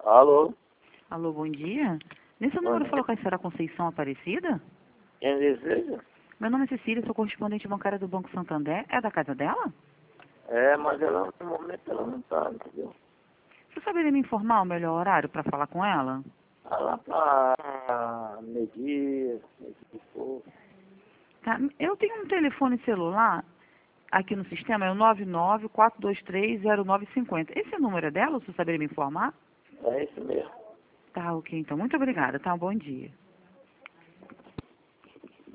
Alô? Alô, bom dia. Nesse número falou com a senhora Conceição Aparecida? Quem deseja? Meu nome é Cecília, sou correspondente bancária do Banco Santander. É da casa dela? É, mas ela no momento ela não tá, entendeu? Você saberia me informar o melhor horário para falar com ela? Tá lá pra medir e pouco. Tá. Eu tenho um telefone celular aqui no sistema, é o 99-423-0950. Esse número é dela, você saberia me informar? É isso mesmo. Tá, ok, então. Muito obrigada, tá? Um bom dia.